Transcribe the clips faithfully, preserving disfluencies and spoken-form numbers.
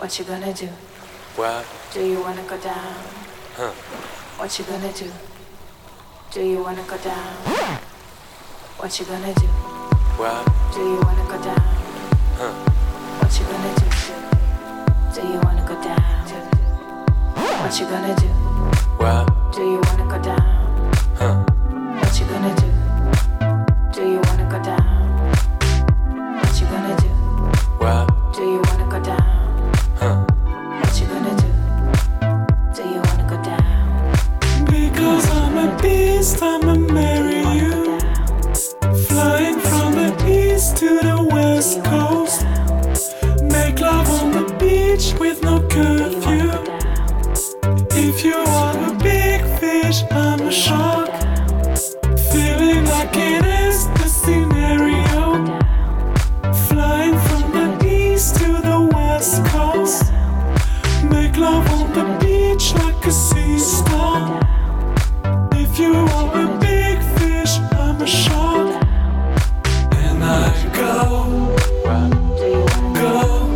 What you gonna do? What? Do you wanna go down? Huh? What you gonna do? Do you wanna go down? What you gonna do? What? Do you wanna go down? Huh? What you gonna do? Do you wanna go down? What you gonna do? What? Do you wanna go down? Huh? What you gonna do? Do you wanna go down? What you gonna do? What? Do you wanna go down? Huh? What you gonna do? Do you wanna go down? Because I'm a beast, I'ma marry you. Flying from the east to the west coast. Make love on the beach with no curfew. If you are a big fish, I'm a shark. Feeling like it is the scenario. Flying from the east to the west coast. Make love on the beach like a sea star. If you are a big fish, I'm a shark. And I go, go,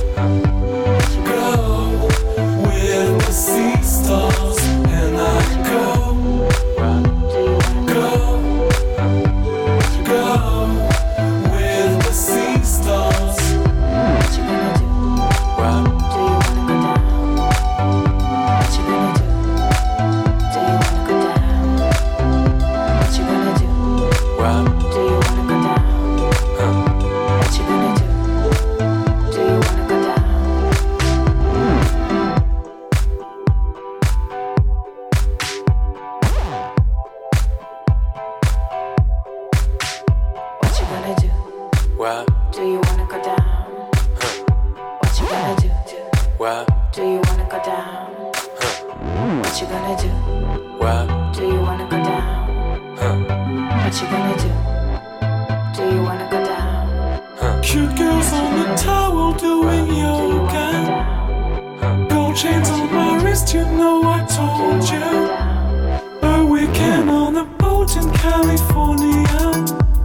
go with the sea stars. And I go, go, go with the sea stars. What you gonna do? What? Do you wanna go down? What you gonna do? Do you wanna go down? What you gonna do? What? Do you wanna go down? Huh? What you gonna do? Do you wanna go down? What you gonna do? What? Do you wanna go down? Huh? What you gonna do? What? Do you wanna go down? Huh? What you gonna do? What? Do you wanna go down? Huh? What you gonna do? Do you wanna go down? Huh? Cute girls on the towel doing Do you wanna go yoga. down? Huh? Gold chains on my wrist, you know I Do you told wanna go you. down? A weekend on a boat in California.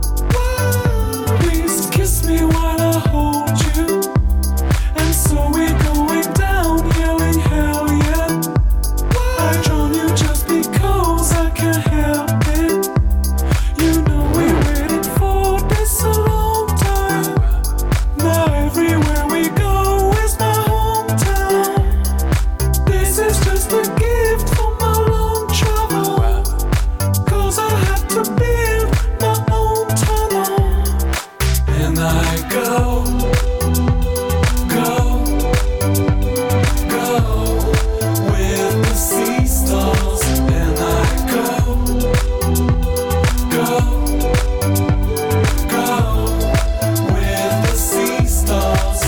Please kiss me while I hold you. And so we're going down, yelling hell yeah. I drawn you just because I can't help it. You know we waited for this a long time. Now everywhere we go is my hometown. This is just a gift for my long travel. Cause I had to build my own tunnel. And I go, go, go with the sea stars. And I go, go, go with the sea stars.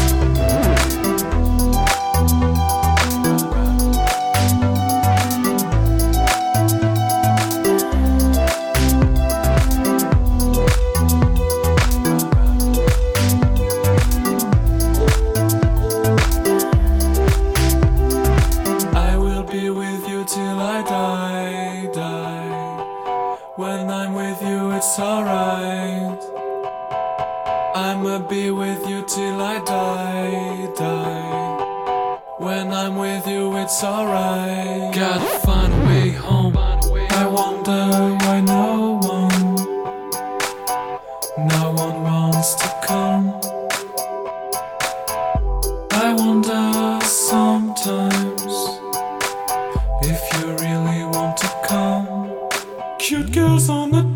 I will be with you till I die, die. When I'm with you, it's alright. I'ma be with you till I die, die. When I'm with you, it's alright. Gotta find a way home. I wonder why no one, no one wants to come. I wonder sometimes if you really want to come. Cute girls on the